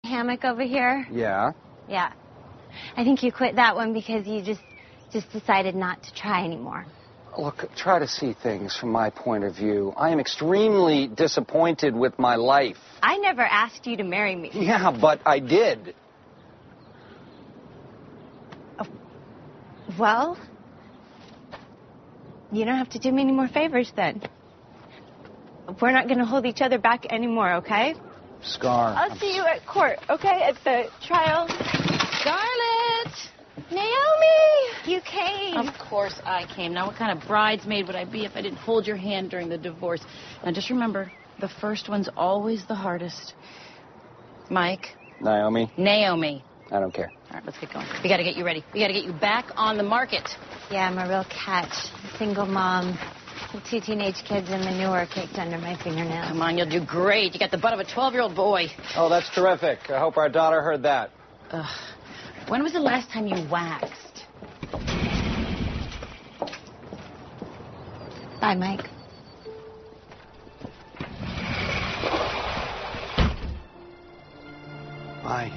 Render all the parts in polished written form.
hammock over here? Yeah. Yeah. I think you quit that one because you just decided not to try anymore. Look, try to see things from my point of view. I am extremely disappointed with my life. I never asked you to marry me. Yeah, but I did. Well, you don't have to do me any more favors then. We're not going to hold each other back anymore, okay? Scar. I'll see you at court, okay? At the trial. Scarlett! Naomi! You came. Of course I came. Now, what kind of bridesmaid would I be if I didn't hold your hand during the divorce? Now, just remember, the first one's always the hardest. Mike. Naomi. Naomi. I don't care. All right, let's get going. We got to get you ready. We got to get you back on the market. Yeah, I'm a real catch. Single mom. 2 teenage kids and manure caked under my fingernails. Come on, you'll do great. You got the butt of a 12-year-old boy. Oh, that's terrific. I hope our daughter heard that. When was the last time you waxed? Bye, Mike. Bye.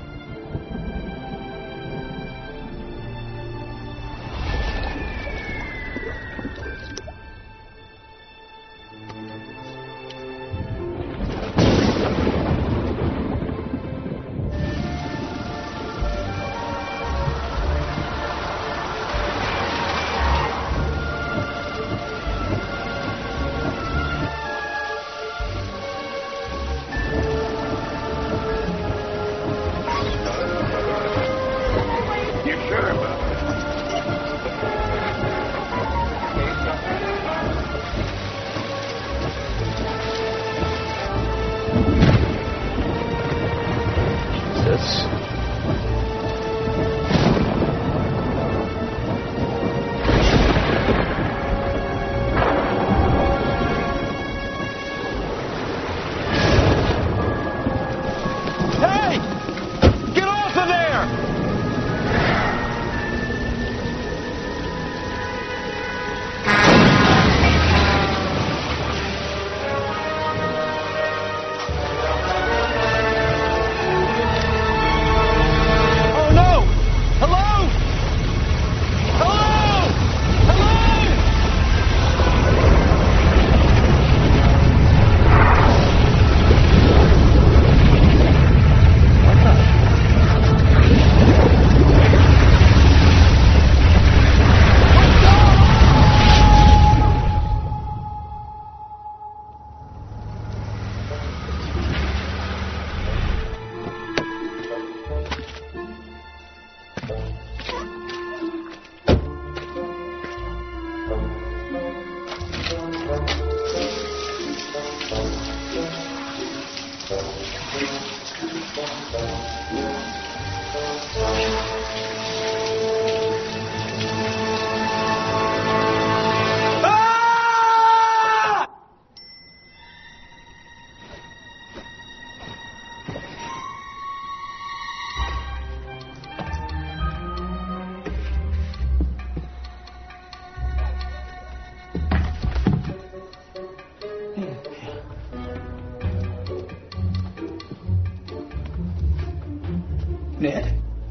Ned?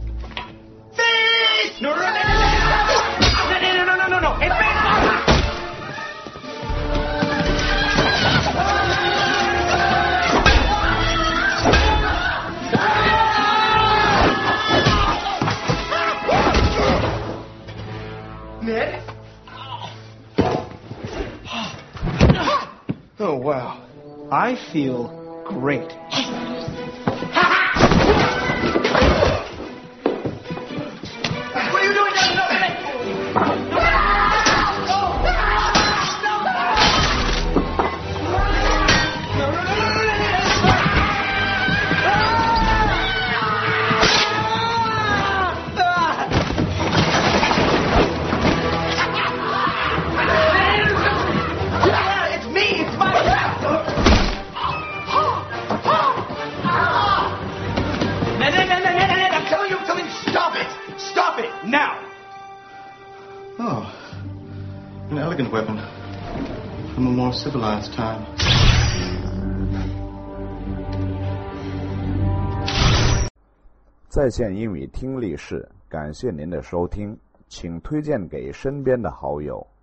Fish! No, no, no, no, no, no, no, no, no, it's fish! Ned? Oh, wow. I feel great. Now! Oh, an elegant weapon from a more civilized time. 在线英语听力室，感谢您的收听，请推荐给身边的好友。